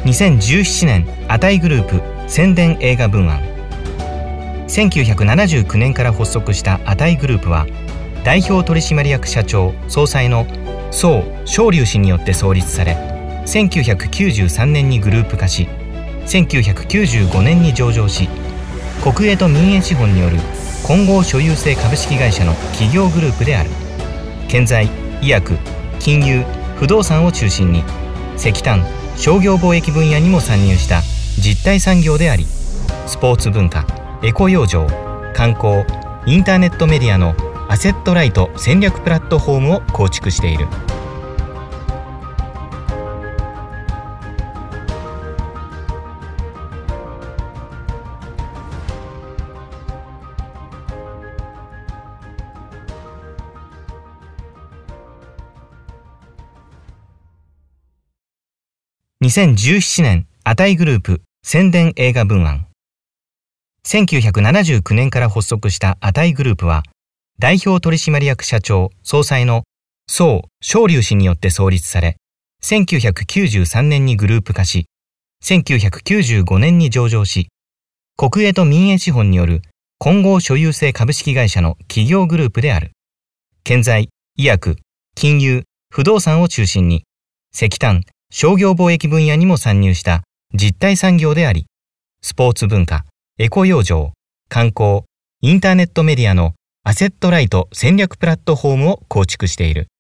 2017年アタイグループ宣伝映画文案。1979年から発足したアタイグループは、代表取締役社長総裁の宋昇龍氏によって創立され、1993年にグループ化し、1995年に上場し、国営と民営資本による混合所有制株式会社の企業グループである。建材、医薬、金融、不動産を中心に石炭、商業貿易分野にも参入した実体産業であり、スポーツ文化、エコ養生、観光、インターネットメディアのアセットライト戦略プラットフォームを構築している。2017年アタイグループ宣伝映画文案。1979年から発足したアタイグループは、代表取締役社長総裁の宋昇龍氏によって創立され、1993年にグループ化し、1995年に上場し、国営と民営資本による混合所有制株式会社の企業グループである。建材、医薬、金融、不動産を中心に石炭、商業貿易分野にも参入した実体産業であり、スポーツ文化、エコ養生、観光、インターネットメディアのアセットライト戦略プラットフォームを構築している。